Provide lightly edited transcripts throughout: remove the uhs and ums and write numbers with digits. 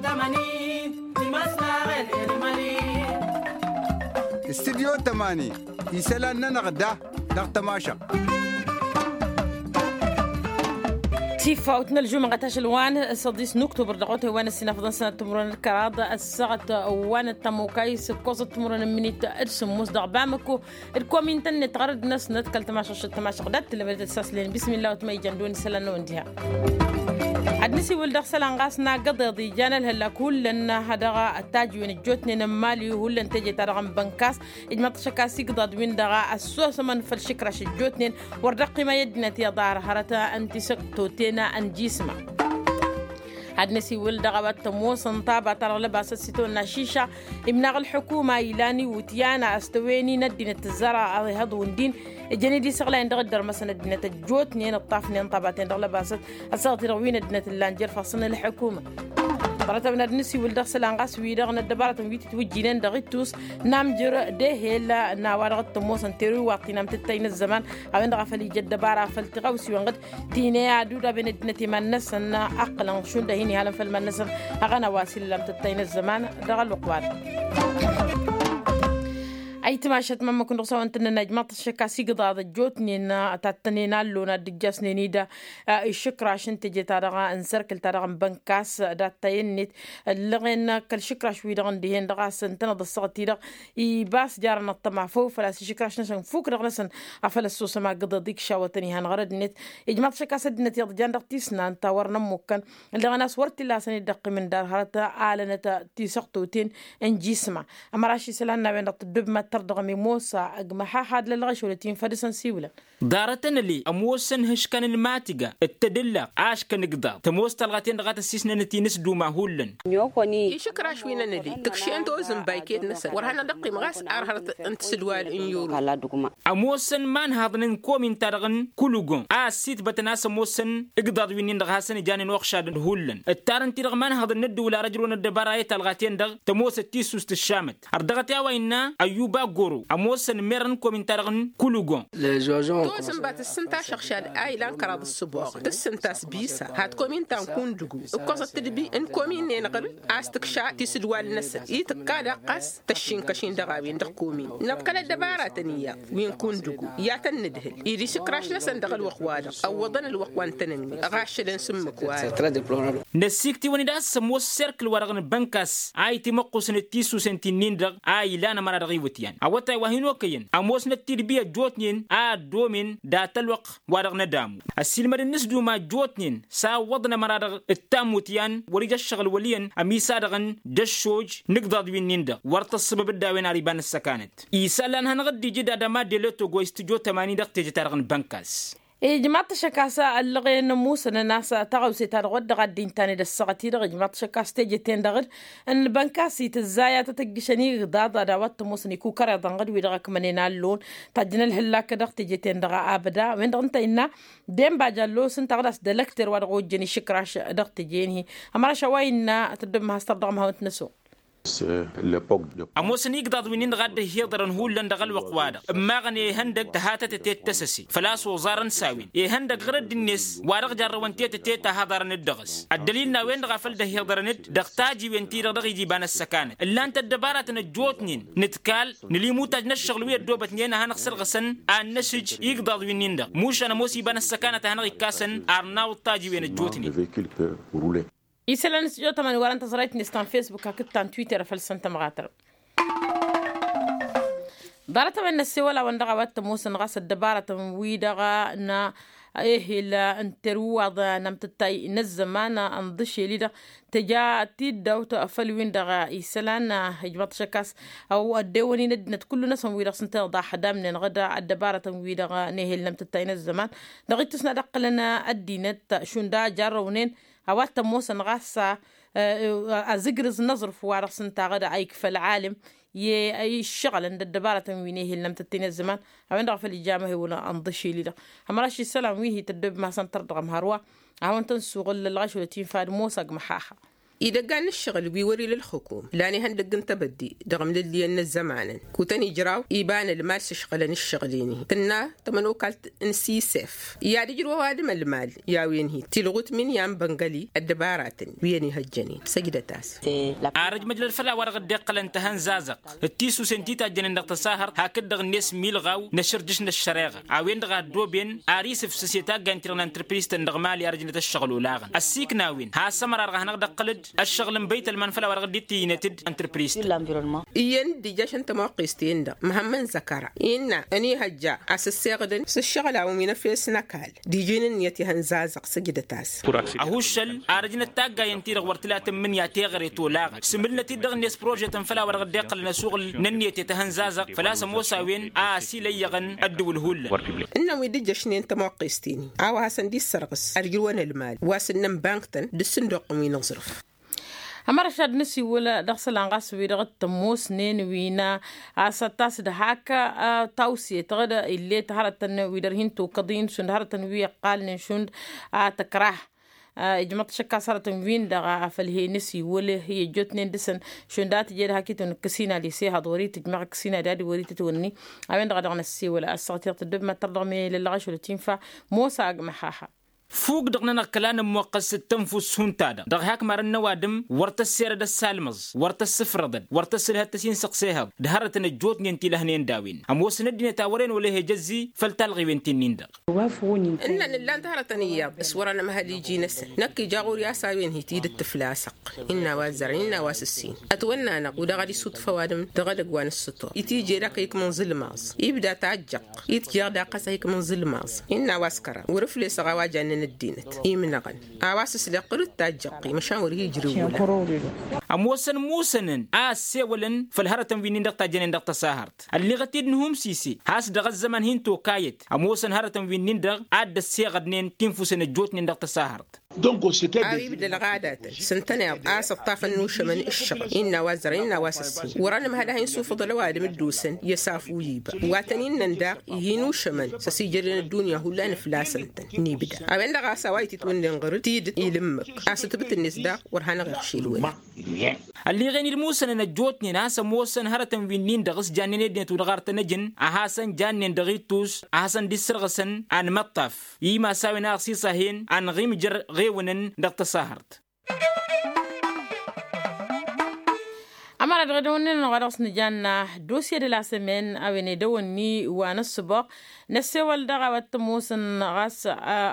استديو 8 يسالنا نغدا دغ تماشا تيفاوتنا الجمعة غتاش الوان صديس نكتوبر دقوته وانا السنة سنة تمرون الكراد الساعة وانا التموكايس كوزة تمرون منيت ارسم مصدق بامكو الكومين تن تغرد ناس نتكل تماشا قدات اللي بدأت تساسلين بسم الله وتمي جندون سلانو انتها عدنسي ولدغ سلان غاسنا قضي جانا الهلا كلنا هدغا التاج وين الجوتني نمالي ولا انتجي ترغم بنكاس اجمع تشكاسي قضاد وين دغا السوس من فالشكرش الجوتنين وردقي ما يدنا تيضار هرتا انت سكتوتين ان جسمه عدنسي ولدغ باتموسن طابع ترى لباس ستون شيشة امناغ الحكومة إيلاني وتيانا استويني ندينة الزرع هذا هضون دين الجنيدي سغلين دغدر مثلا دينة الجوت نين الطافنين طابعتين دغ لباسات الساغتي روين دينة اللانجر فصلنا الحكومة برات من النسي ولدغ سلانغاس ويدغ ندبارة ويتي توجينين دغيتوس نام جر ده هلا ناوارغ التموسن تيرو وقت نام تتين الزمان اوين دغ فلي جد دبارة فلتغوسي وانغد تيني عدودة بين دينة منسن أقلا شون دهيني هلا فالمنسن أغانا واسل لام تتين الزمان دغ الوقوات أي تماشت مما كنت رسوا أنتنا نجمع الشكاسي قضاء الجوتنين تاتنينا اللونا دجاسنيني دا الشكرا عشان تجي تارغا انسركل تارغا بنكاس دا تاينيت اللغين كل شكرا شوي دغن ديهن دغا سنتنا ضصغتي دغ يباس جارنا الطمع فوق فلاس شكرا شنشن فوق دغ نسن أفل السوسة ما قضا ديك شاوتني هنغرد نت يجمع الشكاسة دنت يضجان دغ تيسنا تاورنا موكن اللغي ناس ورتي لا سني دقي من دار هرتا آلنة تيسقطوتين ان جسمة أما راشي سلانا بين الدب ما تردغمي موسى أجمعها حاد للغش ولتين فدسن سيولا دارتنا لي أموسن هش كان الماتجة التدلع عاش كان قضاء تموس تلغتين دغات السيسنا نتي نسدو ما هولن يوكوني شكرا شوينا نلي تكشي أنت وزن بايكيد نسل ورهنا دقي مغاس أرهرت أنت سدوال إنيورو أموسن مان هذن كومين ترغن كلوغون سيت بتناس أموسن إقدار وينين دغاسن جانين وخشاد هولن التارن ترغمان هذن ندو ولا رجلون الدبراية تلغتين دغ تموس التيسوس تشامت أردغتيا وينا أيوبا غورو أموسن ميرن كومين ترغن كلوغون توزن بات السنتا شخشال آيلان كراد السبوغ تسنتا سبيسا هاد كومين تانكون دقو وقصة تدبي ان كومين نينغل آستكشا تسدوال نسل يتكادا قاس تشين كشين دغاوين دغ كومين نبقى الدبارة تنيا وين كون دقو ياتن ندهل يدي سكراش نسن دغل وقوادا أو وضن الوقوان تنمي غاشلن سمك وادا نسيكتي وندا سمو سيركل ورغن بنكاس آي تمقوس نتيسو سنتينين دغ آي لانا مرا رغيوتيان أوتا وهينو كين أموس نتيربية جوتنين دومين دات الوق ورغنا دامو السلمر النسدو ما جوتنين سا وضنا مرادغ التاموتيان وريج الشغل وليان أميسا دغن دشوج نقضاد وين نندا ورط السبب الداوين عريبان السكانت إيسالان هنغدي جدا دما ديلوتو غويستجو 80 دق تجتارغن بنكاس جماعة شكاسة اللغة نموس أن الناس تغوسي ترغد غدين تاني دسقتي دغ جماعة شكاسة تجتين دغد أن البنكاسي تزايا تتجشني غضاض أدوات موس نيكو كرا دغد ويدغك منينا اللون تجنا الهلاك دغ تجتين دغ أبدا وين دغ انت إنا ديم باجالو سنتغدس دلكتر ودغو جني شكراش دغ تجيني أمرا شوينا تدم هستر دغ مهوت نسو أموسن يقدر وينين غاد هيضرن هولن دغل وقوادا ما غني هندق تهاتة تتسسي فلاس وزارن ساوين هندق غرد الناس وارغ جر وانتي تتا هذرن الدغس الدليل نوين غفل ده هيضرنت دغتاجي وانتي دغ يجيبان السكانة اللي انت الدبارة نجوتنين نتكال نلي موتاج نشغل ويا دوبتنين هنغسل غسن النسج يقدر وينين دغ موش انا موسي بان السكانة هنغي كاسن ارناو تاجي وين الجوتنين يسألني سجوا تمن ورا انت زريت نستان فيسبوك كتان تويتر فلسنت مغاتر دارت من السوالة وندغا وات موسن غاس الدبارة ويدغا نا ايه لا انتروض نمتتاي نزمان انضشي ليدا تجا تيدا وتقفل وين دغا يسلان يجبط شكاس او الديوني ندنت كل ناس ويدغ سنتين ضا حدا من غدا الدبارة ويدغا نهل نمتتاي نزمان دغيت تسنا دقلنا الدينت شوندا جارونين هوات موسن غاسا ازقرز نظر فوارق سنتا غدا ايك في العالم اي الشغل عند الدبارة وينيه لم تتين الزمان هوين دغ في الإجامة ولا انضشي لي همراشي السلام ويهي تدب ما سنتر دغ مهروا هون تنسو غل الغش ولا تين فاد موسى محاحة إذا كان الشغل بيوري للحكومة لاني هندق تبدي دغم للي أن الزمان كوتني جراو يبان المال شغلن الشغليني كنا تمنو كالت NCSF يا دجرو هذا المال يا وينهي تلغوت من يام بنغالي الدبارات ويني هجني سجدة تاس عرج مجل الفلا ورق الدقل انتهن زازق التيسو سنتيتا جنن دغ تساهر هكذا الناس ميلغاو نشر جشن الشريغة عوين دغ دوبين عريس في سوسيتا غانترن انتربريز تندغ مالي ارجنة الشغل ولاغن السيك ناوين ها سمر ارغ هنق دقلد الشغل بيت المنفلا ورق دي تينتد انتربريز ين دي جاش انت موقستين دا مهمن زكرا إنا أني هجا أسسيغدن سشغل عومينا في سنكال دي جنن يتهن زازق سجدة تاس أهوشل أرجنا التاجا ينتير ورتلات من ياتيغري تولاغ سملنا تدغ نيس بروجيت تنفلا ورق ديقل نسوغل ننية تهن زازق فلا سموسا وين سيلي يغن أدو الهول إنه يدي جاشني انت موقستيني عاو هاسن دي السرقس أرجلوان المال واسنن بانكتن دي الصندوق وين نصرف أمر شاد نسي ولا دخل عن قص ويرغت تموس نين وينا ستاس دهاكا توصية تغدا اللي تهرتن ويدرهن تو قضين شند هرتن ويا قال نشند تكره إجماع شكا صارت وين دغا فالهي نسي ولا هي جوتنين دسن شندات جير هاكيتون كسينا ليسي هادوري تجمع كسينا دادي وري تتوني أوين دغا دغنا السي ولا الساعتير تدب ما ترضمي للغش ولا تنفع موسى أجمعها فوق دغنا كلان موقس التنفس هونتادا دغ هاك مارن وادم ورت السير د السالمز ورت السفر دد ورت السلها تسين سقسيها دهرت نجوت ننتي لهنين داوين ام وسندنا تاورين ولا هي جزي فلتلغي بنتين نندق وافوني ان لا دهرت نيا اسورنا ما هدي جينس نكي جاغور يا ساوين هي تيد التفلاسق ان وازرين واسسين اتونا انا ودا غادي صدفه وادم دغدق وان السطو يتيجي لك يك من ظلماس يبدا تعجق يتجي دا قسيك من ظلماس ان واسكره ورفلي سغواجا الدينت يمنغن اواسس لقرت تاجقي مشاور يجري اموسن موسنن سيولن فالهرتن في ندق تاجن ندق تساهرت اللي غتيدنهم سيسي هاس دغ الزمن هنتو كايت اموسن هرتن في ندق اد السيغدنين تنفسن جوت ندق تساهرت دونك سيتي حبيب الغادات سنتنا طاف النوش من الشغل إن وزرين واسسين ورانم هذا هينسو فضل وادم الدوسن يسافو يبا واتنين ننداق ينوش من سسيجرين الدنيا هلا نفلاسن نيبدا أبين لغا سوايتي تون لنغر تيد يلمك أستبت الناس دا ورهانا غيرشيلوين اللي غني الموسن نجوتني ناس موسن هرتن في نين دغس جانين دنيا تودغارت نجن أحسن جانين دغيتوس أحسن دي سرغسن عن مطف يما ساوي ناقصي صهين عن غيمجر غيونن دغت ساهرت أمر الغدوانين نغرس نجانا دوسيا دي لا سمين أويني دواني وانا السباق نسيوال دغا واتموسن غاس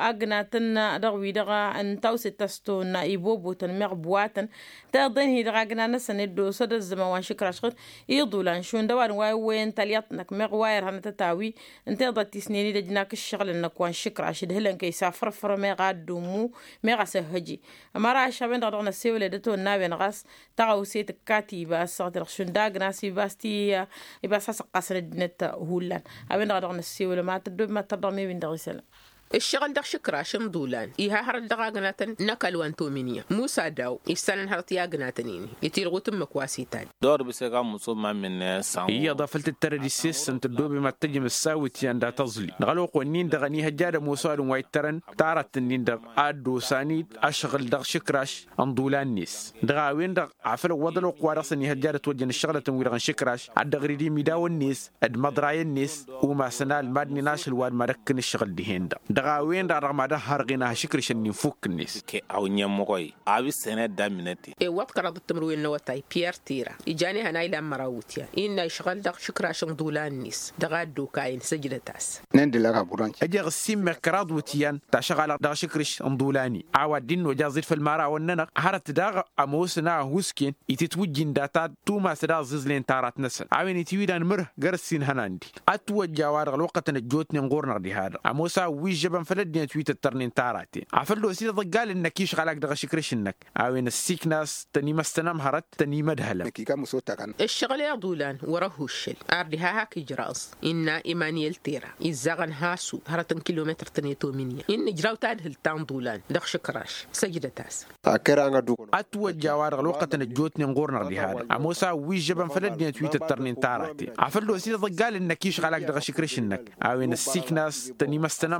أغناتن دغوي دغا أن توسي تستو نايبوبو تنميغ بواتن تاغدين هي دغا أغنانا سندو صد الزمان شكرا شخط يضولان شون دوان واي وين تالياتنك ميغ واير هانا تتاوي انت يضا تسنيني دجناك الشغل انك وان شكرا شد هلن كي سافر فر ميغا دومو ميغا سهجي أمر عشابين دغا نسيوال دتو ناوين غاس تغاو سيت كاتيبا الصادر شنداق ناسي باستي يباسا قاسر الدنت هولان أبين غادر نسيو ما تدوب ما تضمي من درسلا الشغل دغ شكرا شمدولان إيها هرد دغا غناتن نكال وانتو منيا موسى داو يستنن هرتيا غناتنيني يتيرغو تمك واسيتان دور بسيقا مصوب ما من سامو هي ضافلت الترديسيس انت دوبي ما تجم الساوت ياندا تظلي نغلو قونين دغني هجاد موسى وايترن تعرت النين دغ ادو سانيد اشغل دغ شكراش اندولان نيس دغا وين دغ عفل وضلو قوارصني هجاد توجن الشغله تنويرغن شكراش الدغري دي ميداو النيس اد مدراي النيس وما سنال مادني ناش الواد ما ركن الشغل دي هندا دغاوين دا رغماده هرغينا شكرش نفوك الناس كي او نيموي ابي سنه دامنتي اي وقت قرض التمروين نوتاي بيير تيرا اجاني هناي لما راوتيا ان يشغل دغ شكراش دولان نيس دغادو كاين سجلتاس نندي لغا برانش اجي غسيم مكراد وتيان تا شغال دغ شكرش اندولاني عوادين وجازير في المارا وننا هرت دغ اموسنا هوسكين يتتوجين داتا توما سدا ززلين تارات نسل عوين يتويدان مره غرسين هناندي اتوجا وارغ الوقت نجوتني نغورنا دي هذا اموسا ويجبن فلدني تويت الترنين تاراتي عفلو سيده ضقال انك يشغلك دغ شكرش انك عوين السيك ناس تني مستنم هرت تني مدهله دقيقه مسوتا كان الشغل يا دولان وراه الشل اردها هاك جراس ان ايمانيل تيرا يزغن هاسو هرتن كيلومتر تنيتو منيا ان جراو تادهل تان دولان دغ شكراش سجدتاس اكرا دوكو اتوجا وارغ الوقت نجوتني نغورنا دي هذا اموسا ويجبن فلدني تويت الترنين تاراتي عفلو سيده ضقال انك يشغلك دغ شكرش انك عوين السيك ناس تني مستنم هرت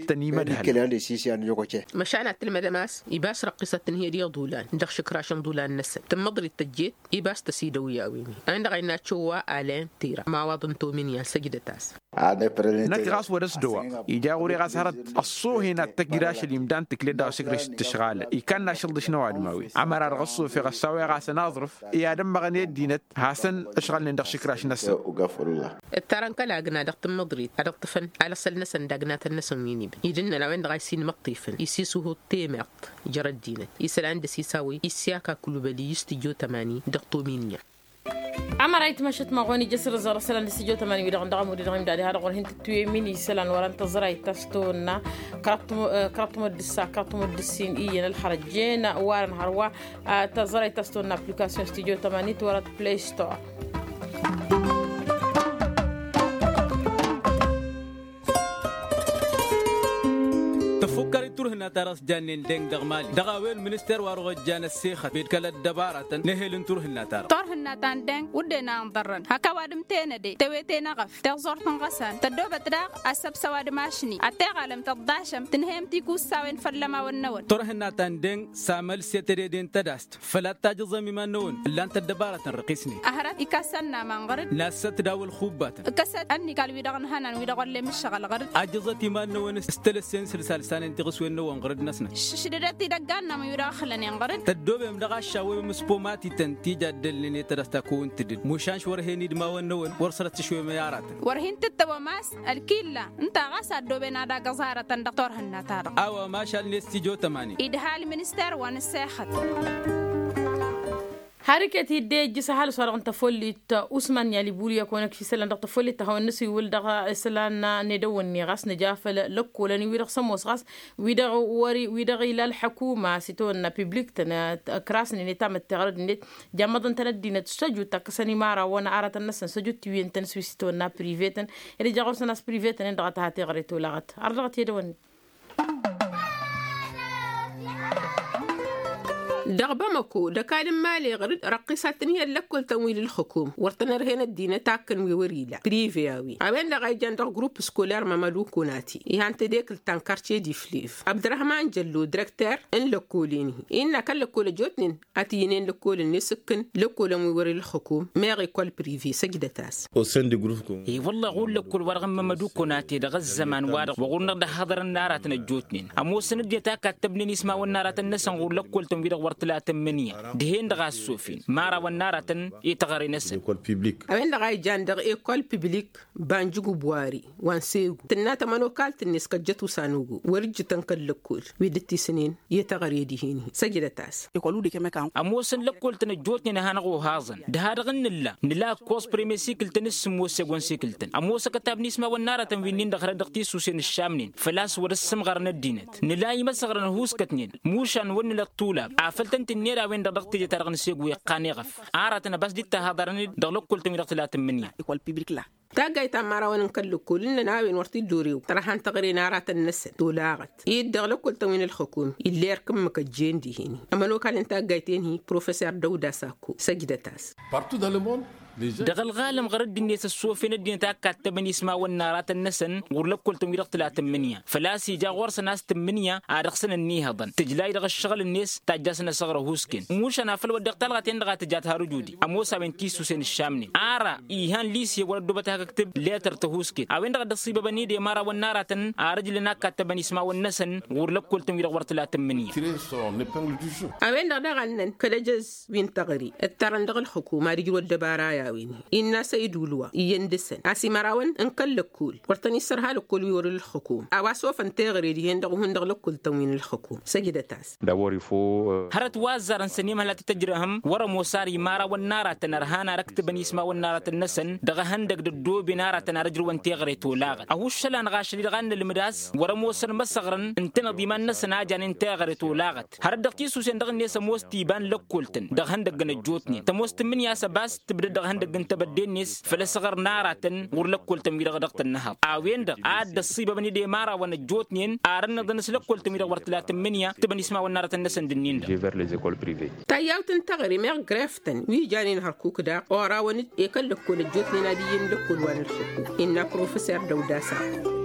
التنيمة دهل كلان السيسي أن يوكي مشانا المدماس يباس رقصة هي دي دولان دخ شكراشن دولان نسن تمضري التجيت يباس تسيدو يا ويمي عند غينا تشوا آلين تيرا ما وضن تومين يا سجدة تاس نك غاس ورس دوا يجاوري غاس هرت الصو هنا التجراش اللي مدان تكليد دا سكرش تشغال يكان ناشل دشنو عدماوي عمر رغصو في غساوي غاس ناظرف يا دم مغني دينت حسن اشغال ندخ شكراش نسن وغفر الله التران كلا جنا دقت مضري أدقت فن على سل نسن دقنات النسن ينيب يجنا لو عند غايسين مقطيفن يسيسوه تيمق جرد دينت يسال عند سيساوي يسياكا كل بلي يستجو تماني دقتو مينيا عمر أيت مشت مغوني جسر زر سلان نسيجو تماني ويدغن دغم ودغم دادي هذا غور هنت توي ميني سلان وران تزراي تستونا كربتم الدسا كربتم الدسين إيه الحرجين وارن هروا تزراي تستونا أبليكاسيون استيجو تماني تورات بلاي ستور تفكر تروحنا تراس جانين دين دغمالي دغاوين منستر واروغ جان السيخة بيتكلا الدبارة نهيل تروحنا ترى تروحنا تاندين ودنا نضرن هكا وادم تينا دي تويتينا غف تغزور تنغسان تدوبة دراغ أسب سواد ماشني أتغالم تضاشم تنهيم تيكو ساوين فلما والنون تروحنا تاندين سامل سيتريدين تداست فلا تاجزمي ما نون إلا أنت الدبارة رقيسني أهرت إكاسنا من غرد ناس تداول خوبات كسد أني قال ويدغن هنان ويدغن لي مش شغل غرد أجزتي ما نون استلسين سلسال انت غسوين نو انغرد نسنا شدرتي دغانا ما يدخلني انغرد تدوب مدغا شاوي مسبوماتي تنتيجا دلني ترستا كون تدد مشانش ورهني دما ونون ورسلت شوي ميارات ورهن تتوماس الكيلا انت غاسا دوبنا دا غزاره دكتور هناتار او ما شال نستيجو تماني ادهال منستر ونسخت حركة الدي جس حال صار عن تفولت أسمان يلي بولي يكونك في سلان دق تفولت هو النسي ولدغ سلان ندون غاس نجافل لكو لاني ويدغ سموس غاس ويدغ إلى الحكومة ستون بيبليك تنا كراسني نتام التغرد نت جامدن تندينا تسجو تكسني مارا وانا عارة الناس سجو تيوين تنسوي ستون بريفيتن اللي جاغرس ناس بريفيتن ندغتها تغريتو لغت أرغت يدون دغبمكو دكالم مالي غرد رقصتني لكل تمويل الحكوم ورتنر هنا الدين تاكن ويوريلا بريفياوي عوين لغاي جاندر جروب سكولار ممالوكو ناتي يهان تديك التنكارتي دي فليف عبد الرحمن جلو ديريكتور ان لكوليني إن كل لكول جوتنين اتينين لكول نسكن لكول ويوري الحكوم ميغي كل بريفي سجدتاس وسند جروبكم اي والله اقول لك كل ورغم ممالوكو ناتي دغ الزمان وارغ وقلنا ده حضر النار تنجوتنين امو سند يتاك تبني اسمها والنار تنسن نقول لك كل تنوير ثلاثة منية دهين دغا السوفين مارا والنارة يتغري نسن إيكول بيبليك أوين دغاي جاندغ إيكول بيبليك بانجوغو بواري وانسيغو تناتا منو كالت الناس كجتو سانوغو ورج تنكل لكول ويدتي سنين يتغري دهيني سجدة تاس يقولوا دي كما كان أموسن لكول تنجوتني نهانغو هازن دهارغن نلا كوس بريميسيكل تنس موسيقون سيكلتن أموسا كتاب نسمة والنارة تنوينين دغري دغتي سوسين الشامنين فلاس ورسم غرنا الدينت نلا يمسغرن هوس كتنين موشان ون للطولاب عفلتن تنيرا وين دغتي جترغن سيغوي قانيغف عارتنا بس دي تهادرني دغلو كل تمير ثلاثة منية يقول بيبليك لا تاجي تمارا ونكل كلنا ناوي ورتي دوريو تراهن تغري نارات النس دولاغت يدغلو كل تمين الحكومة اللي يركم مكجين دي هني اما لو كان انت جايتين هي بروفيسور دودا ساكو سجدتاس بارتو dans le monde دغل غالم غرد الناس السوفين الدين تاكات بني اسمها والنارات النسن ورلك كل تمير ثلاثة منية فلاسي جا ورس ناس تمنية ارخصن النيهضن تجلاي دغ الشغل الناس تاجاسنا صغر هوسكن موش انا فلو دغ تلغت اندغ تجاتها رجودي اموسا بن تيسو سين الشامني ارا ايهان ليسي ولد بتها كتب ليتر تهوسكن اوين دغ دصيبه بني دي مارا والنارة ارجلنا كاتبني اسمها والنسن ورلك كل تمير ثلاثة منية اوين دغ غنن كلجز وين تغري الترن دغ الحكومه رجل الدبارايا إن سيدولوا يندسن أسي مراون إنكل لكول ورتني سرها لكول ويور الحكومة أواسوف أنتغري ديهن دغهن دغ لكول تموين الحكومة سجدة تاس دوري فو هرت وازر سنيمة لا تتجرهم ورا موساري مارا والنارة تنرهانا ركتبني اسمها والنارة النسن دغهن دغ دو بنارة تنرجل وانتغري تولاغ أهوش شلان غاشري دغان المداس ورا موسر مسغرن انتنا ضمان نسن عجان انتغري تولاغت هرت دغتيسو سن دغ نيسا موستيبان لكولتن دغهن دغ نجوتني تموست من ياسا باس تبدا دغهن انت بدينيس فلسغر ناراتن ورلكول تمير غدقت النهار اويند عاد الصيبه بني دي مارا ونجوتنين ارن دنس لكول تمير ورتلات منيا تبني اسمها والنارة النسن دنين جيفر لي زيكول بريفي تاياو تنتغري مير غريفتن وي جانين هركوك دا اورا ونت يكل لكول جوتني ناديين لكول وان الحكو ان بروفيسور دوداسا